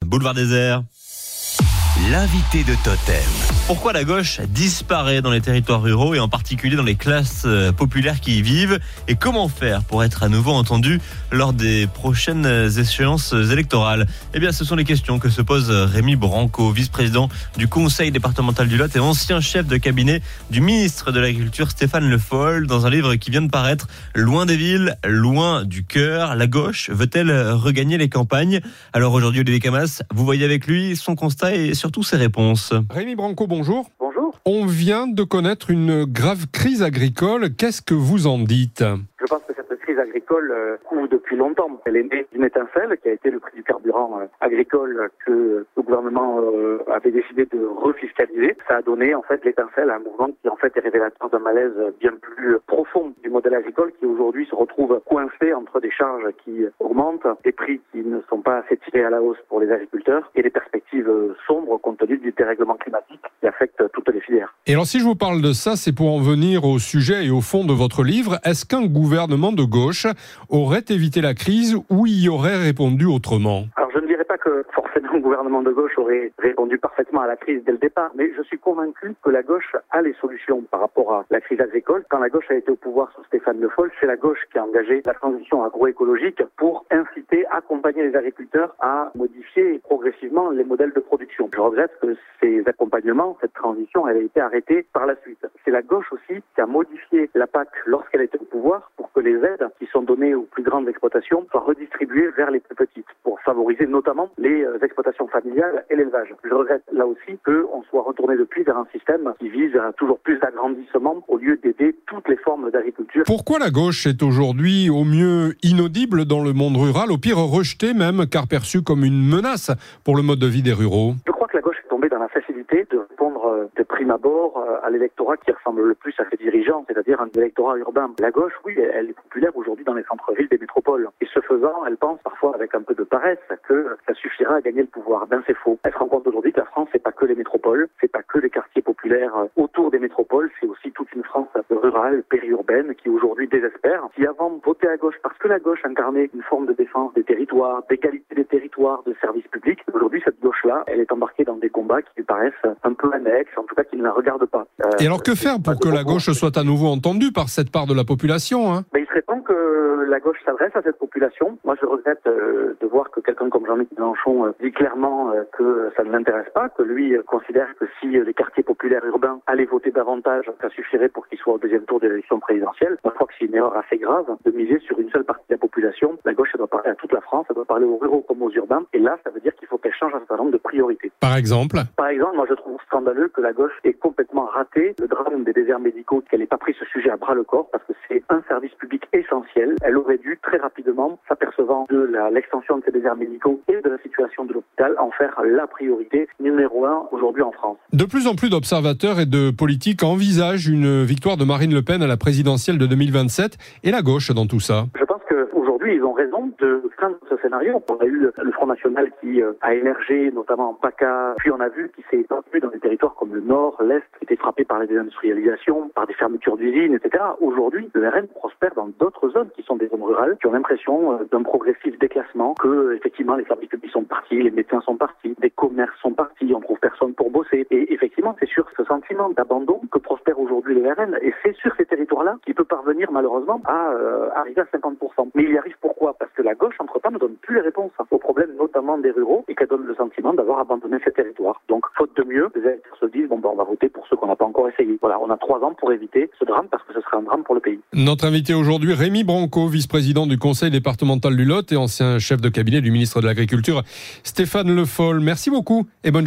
Boulevard Désert. L'invité de Totem. Pourquoi la gauche disparaît dans les territoires ruraux et en particulier dans les classes populaires qui y vivent, et comment faire pour être à nouveau entendu lors des prochaines échéances électorales? Eh bien, ce sont les questions que se pose Rémi Branco, vice-président du conseil départemental du Lot et ancien chef de cabinet du ministre de l'Agriculture Stéphane Le Foll, dans un livre qui vient de paraître, Loin des villes, loin du cœur. La gauche veut-elle regagner les campagnes? Alors aujourd'hui, Olivier Camas, vous voyez avec lui son constat et surtout ses réponses. Rémi Branco, bonjour. Bonjour. On vient de connaître une grave crise agricole. Qu'est-ce que vous en dites ? Je pense que cette crise agricole couvre depuis longtemps. Elle est née d'une étincelle qui a été le prix du carburant agricole que le gouvernement avait décidé de refiscaliser. Ça a donné en fait l'étincelle à un mouvement qui en fait est révélateur d'un malaise bien plus profond du modèle agricole qui aujourd'hui se retrouve coincé entre des charges qui augmentent, des prix qui ne sont pas assez tirés à la hausse pour les agriculteurs et des perspectives sombres compte tenu du dérèglement climatique qui affecte toutes les filières. Et alors si je vous parle de ça, c'est pour en venir au sujet et au fond de votre livre. Est-ce qu'un gouvernement de gauche aurait évité la crise ou y aurait répondu autrement ? Alors je ne dirais pas que forcément le gouvernement de gauche aurait répondu parfaitement à la crise dès le départ, mais je suis convaincu que la gauche a les solutions par rapport à la crise agricole. Quand la gauche a été au pouvoir sous Stéphane Le Foll, c'est la gauche qui a engagé la transition agroécologique pour inciter, accompagner les agriculteurs à modifier progressivement les modèles de production. Je regrette que ces accompagnements, cette transition, elle a été arrêtée par la suite. C'est la gauche aussi qui a modifié la PAC lorsqu'elle était au pouvoir pour que les aides qui sont données aux plus grandes exploitations soient redistribuées vers les plus petites pour favoriser notamment les exploitations familiales et l'élevage. Je regrette là aussi qu'on soit retourné depuis vers un système qui vise à toujours plus d'agrandissement au lieu d'aider toutes les formes d'agriculture. Pourquoi la gauche est aujourd'hui au mieux inaudible dans le monde rural, au pire rejetée même, car perçue comme une menace pour le mode de vie des ruraux ? Je crois que la gauche est tombée dans la facilité de répondre de prime abord à l'électorat qui ressemble le plus à ses dirigeants, c'est-à-dire un électorat urbain. La gauche, oui, elle est populaire aujourd'hui dans les centres-villes des métropoles. Et ce faisant, elle pense parfois avec un peu de paresse que ça suffira à gagner le pouvoir. Ben c'est faux. Elle se rend compte aujourd'hui que la France, c'est pas que les métropoles, c'est pas que les quartiers populaires autour des métropoles, c'est aussi toute une France rurale, périurbaine, qui aujourd'hui désespère. Qui avant votait à gauche parce que la gauche incarnait une forme de défense des territoires, d'égalité des territoires, de services publics. Aujourd'hui, cette gauche-là, elle est embarquée dans des combats qui lui paraissent un peu annexes, en tout cas qui ne la regardent pas. Et alors que faire pour que la gauche soit à nouveau entendue par cette part de la population, hein ? Il serait temps que la gauche s'adresse à cette population. Moi, je regrette de voir que quelqu'un comme Jean-Luc Mélenchon dit clairement que ça ne l'intéresse pas, que lui considère que si les quartiers populaires urbains allaient voter davantage, ça suffirait pour qu'il soit au deuxième tour des élections présidentielles. Moi, je crois que c'est une erreur assez grave de miser sur une seule partie de la population. La gauche, elle doit parler à toute la France, elle doit parler aux ruraux comme aux urbains. Et là, ça veut dire qu'il faut qu'elle change un certain nombre de priorités. Par exemple, moi, je trouve scandaleux que la gauche ait complètement raté le drame des déserts médicaux, qu'elle n'ait pas pris ce sujet à bras le corps, parce que c'est un service public essentiel. Elle aurait dû très rapidement, s'apercevant de l'extension de ces déserts médicaux et de la situation de l'hôpital, en faire la priorité numéro 1 aujourd'hui en France. De plus en plus d'observateurs et de politiques envisagent une victoire de Marine Le Pen à la présidentielle de 2027 et la gauche dans tout ça. Je pense qu'aujourd'hui, ils ont raison de craindre ce scénario. On a eu le Front National qui a émergé, notamment en PACA, puis on a vu qu'il s'est étendu dans des territoires comme le Nord, l'Est, qui étaient frappés par la désindustrialisation, par des fermetures d'usines, etc. Aujourd'hui, le RN prospère dans d'autres zones qui sont des zones rurales, qui ont l'impression d'un progressif déclassement, que effectivement les services publics sont partis, les médecins sont partis, des commerces sont partis, on trouve personne pour bosser. Et effectivement, c'est sur ce sentiment d'abandon que prospère aujourd'hui le RN, et c'est sur ces territoires-là qu'il peut parvenir malheureusement à arriver à 50%. Mais il y arrive pourquoi ? Parce que la gauche, entre-temps, ne donne plus les réponses aux problèmes notamment des ruraux et qu'elle donne le sentiment d'avoir abandonné ces territoires. Donc, faute de mieux, les électeurs se disent on va voter pour ceux qu'on n'a pas encore essayé. Voilà, on a 3 ans pour éviter ce drame parce que ce serait un drame pour le pays. Notre invité aujourd'hui, Rémi Branco, vice-président du conseil départemental du Lot et ancien chef de cabinet du ministre de l'Agriculture Stéphane Le Foll. Merci beaucoup et bonne journée.